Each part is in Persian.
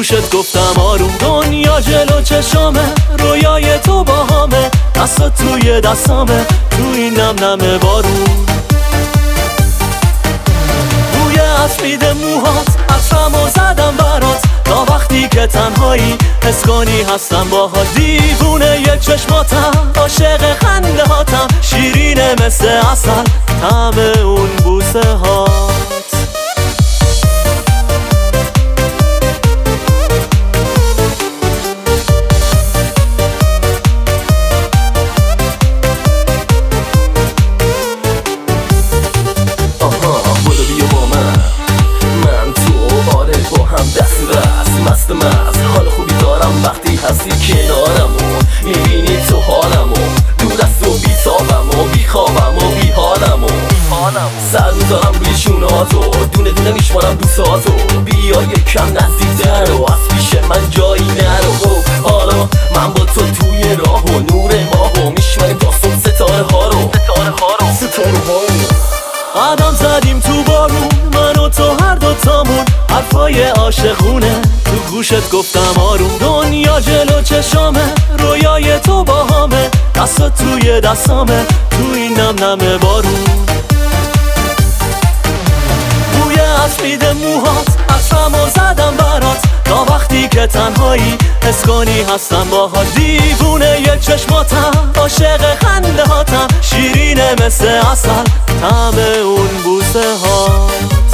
گوشت گفتم آروم، دنیا جلو چشامه، رویای تو باهامه، دستات توی دستامه، تو این نم نم بارون. بوی عطر میده موهات، عطرمو زدم برات، تا وقتی که تنهایی حس کنی هستم باهات. دیوونه یه چشماتم، عاشق خنده هاتم، شیرینه مثل عسل طعم اون بوسه هات. مست حال خوبی دارم وقتی هستی کنارمو، میبینی تو حالمو، دور از تو بیتابم و بیخوابم و بیحالمو. سر میذارم روی شوناتو، دونه دونه میشمارم دوستاتو، بیا یکم نزدیکتر و از پیش من جایی نرو. حالا من با تو توی راه و نور ماه و میشماریم تا صبح ستاره ها رو. قدم زدیم تو بارون، من و تو هر دوتامون، حرفای عاشقونه، تو گوشت گفتم آروم. دنیا جلو چشامه، رویای تو باهامه، دستات توی دستامه، تو این نم نم بارون. بوی عطر میده موهات، عطرمو زدم برات، تا وقتی که تنهایی حس کنی هستم باهات. دیوونه یه چشماتم، عاشق خنده هاتم، شیرینه مثل عسل طعم اون بوسه هات.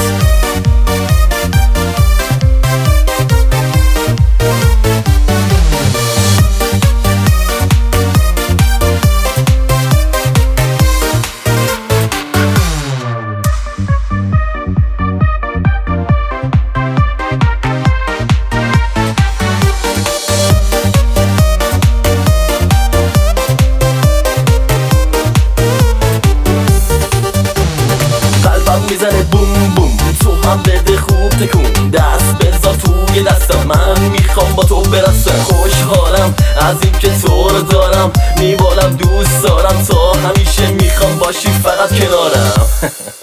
میزنه بوم بوم، تو هم بده خوب تکون، دست بذار توی دستم، من میخوام با تو برسم. خوشحالم از این که تو رو دارم، میبالم دوست دارم، تا همیشه میخوام باشی فقط کنارم.